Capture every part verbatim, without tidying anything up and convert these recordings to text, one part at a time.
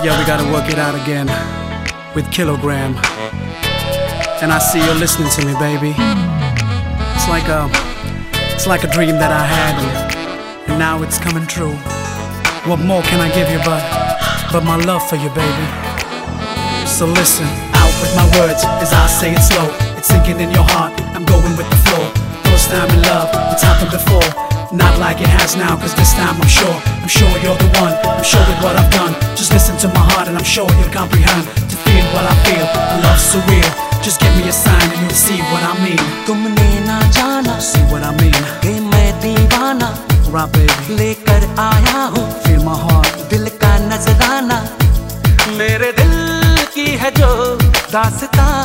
Yeah, we gotta work it out again with Kilogram. And I see you're listening to me, baby. It's like a, it's like a dream that I had, and, and now it's coming true. What more can I give you but, but my love for you, baby? So listen, out with my words as I say it slow. It's sinking in your heart, I'm going with the flow. First time in love, it's happened before. Not like it has now, cause this time I'm sure I'm sure you're the one, I'm sure with what I've done. Just listen to my heart and I'm sure you'll comprehend. To feel what I feel, a love surreal. Just give me a sign and you'll see what I mean. तुमने ना जाना, see what I mean. कि मैं दीवाना, right baby, लेकर आया हूँ feel my heart, दिल का नजराना. मेरे दिल की है जो दास्तां,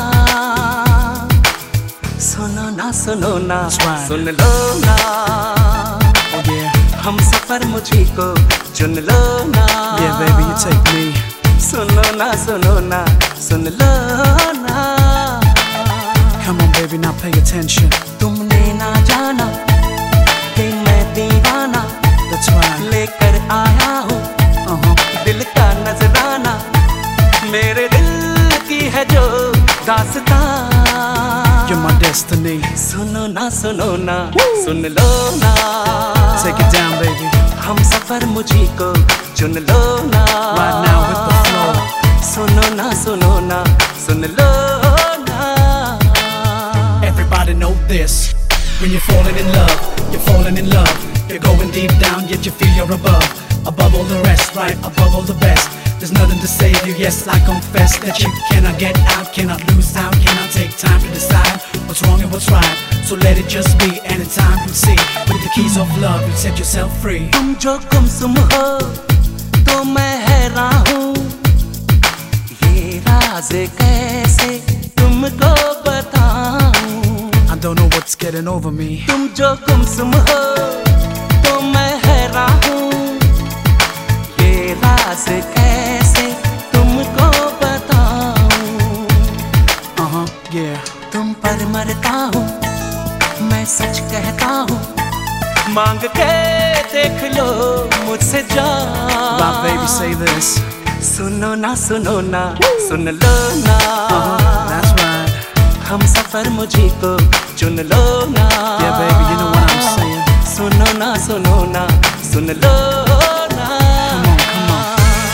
सुनो ना सुनो ना, right. सुन लो ना. oh yeah, हम सफर मुझी को चुन लो ना. yeah baby you take me. सुनो ना सुनो ना, सुन लो ना. Come on baby now pay attention. तुमने ना जाना कि मैं दीवाना, that's right, लेकर आया हूँ uh-huh. दिल का नजराना. मेरे दिल की है जो दास्तां, you're my destiny. सुनो ना सुनो ना, सुन लो ना. Take it down baby, हम सफर मुझी को चुन लो ना. right now with the flow. सुनो ना सुनो ना, सुन लो ना. Everybody know this, when you're falling in love, you're falling in love. You're going deep down yet you feel you're above, above all the rest, right, above all the best. There's nothing to save you, yes I confess that you cannot get out, cannot lose out, cannot take time to decide what's wrong and what's right. So let it just be, and in time you'll see, with the keys of love you'll set yourself free. तुम जो गुमसुम हो तो मैं हैरान हूँ, ये राज कैसे तुमको बताऊं. I don't know what's getting over me. तुम जो गुमसुम हो तो मैं हैरान हूँ, ये राज कैसे तुमको बताऊं. Uh-huh, yeah. तुम पर मरता हूँ, मैं सच कहता हूँ, मांग के देख लो मुझसे जान. Right baby say this. सुनो ना सुनो ना, सुन लो ना. Uh-huh, that's right. हम सफर मुझी को चुन लो ना. Yeah baby you know what I'm saying. सुनो ना सुनो ना, सुन लो ना. Come on, come on.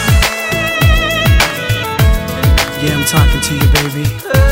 Yeah I'm talking to you baby.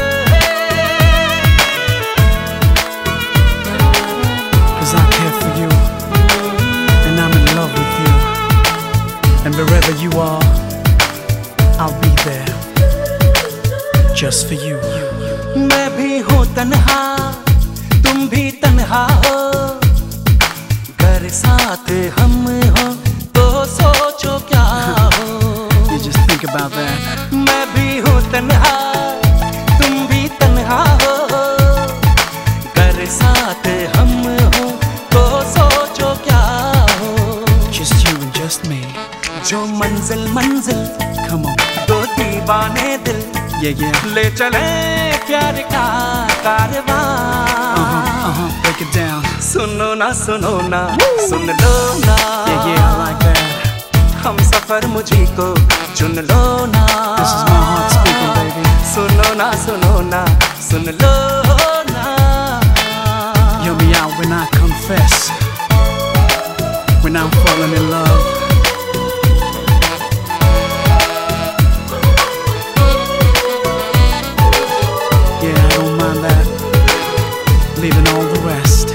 Cause I care for you, and I'm in love with you. And wherever you are, I'll be there, just for you. मैं भी हूँ तन्हा, तुम भी तन्हा हो, घर साथ हम हो तो सोचो क्या हो. You just think about that. मैं भी हूँ तन्हा, तुम भी तन्हा हो, घर साथ हम हो तो सोचो क्या हो. Just you and just me. जो मंजिल मंजिल, Come on. दो दीवाने दिल, Yeah yeah. ले चले प्यार का कारवां. Uh-huh, uh-huh. Break it down. सुनो ना सुनो ना, सुन लो ना. Yeah yeah I like that. हम सफर मुझी को चुन लो ना. This is my heart speaking baby. सुनो ना सुनो ना, सुन लो ना. Hear me out when I confess, when I'm falling in love. Yeah, I don't mind that, leaving all the rest.